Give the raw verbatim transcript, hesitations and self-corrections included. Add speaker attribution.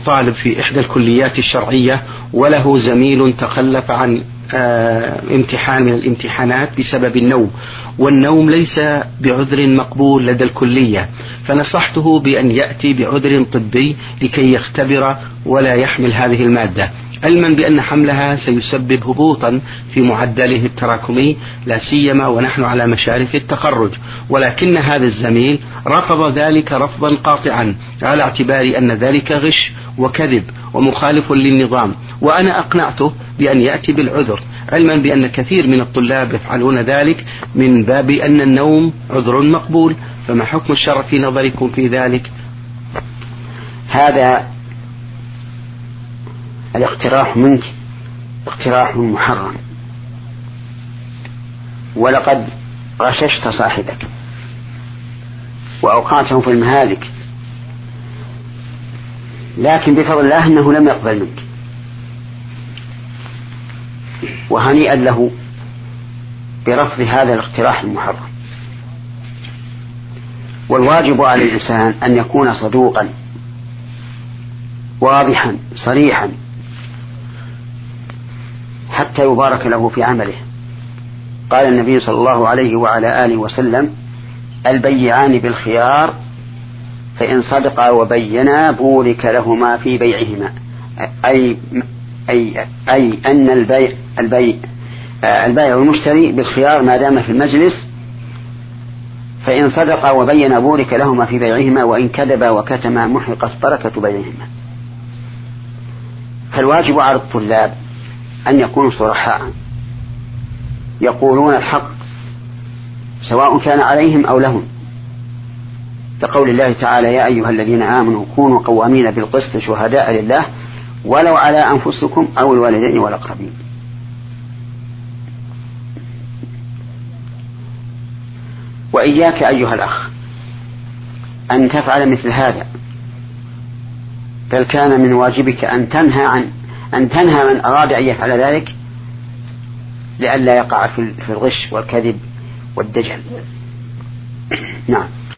Speaker 1: طالب في إحدى الكليات الشرعية وله زميل تخلف عن امتحان من الامتحانات بسبب النوم، والنوم ليس بعذر مقبول لدى الكلية، فنصحته بأن يأتي بعذر طبي لكي يختبر ولا يحمل هذه المادة، علما بأن حملها سيسبب هبوطا في معدله التراكمي لا سيما ونحن على مشارف التخرج. ولكن هذا الزميل رفض ذلك رفضا قاطعا على اعتبار أن ذلك غش وكذب ومخالف للنظام، وأنا أقنعته بأن يأتي بالعذر، علما بأن كثير من الطلاب يفعلون ذلك من باب أن النوم عذر مقبول. فما حكم الشرع في نظركم في ذلك؟
Speaker 2: هذا الاقتراح منك اقتراح محرم، ولقد غششت صاحبك وأوقعته في المهالك، لكن بفضل الله أنه لم يقبل منك، وهنيئا له برفض هذا الاقتراح المحرم. والواجب على الإنسان أن يكون صدوقا واضحا صريحا حتى يبارك له في عمله. قال النبي صلى الله عليه وعلى آله وسلم: البيعان بالخيار فإن صدقا وبينا بورك لهما في بيعهما، أي, أي, أي أن البيع, البيع, البيع والمشتري بالخيار ما دام في المجلس، فإن صدقا وبينا بورك لهما في بيعهما وإن كذبا وكتما محقت بركة بيعهما. فالواجب على الطلاب أن يكونوا صرحاء يقولون الحق سواء كان عليهم أو لهم، لقول الله تعالى: يا أيها الذين آمنوا كونوا قوامين بالقسط شهداء لله ولو على أنفسكم أو الوالدين والأقربين. وإياك أيها الأخ أن تفعل مثل هذا، بل كان من واجبك أن تنهى عن أن تنهى من أراد أن يفعل ذلك لئلا يقع في الغش والكذب والدجل. نعم.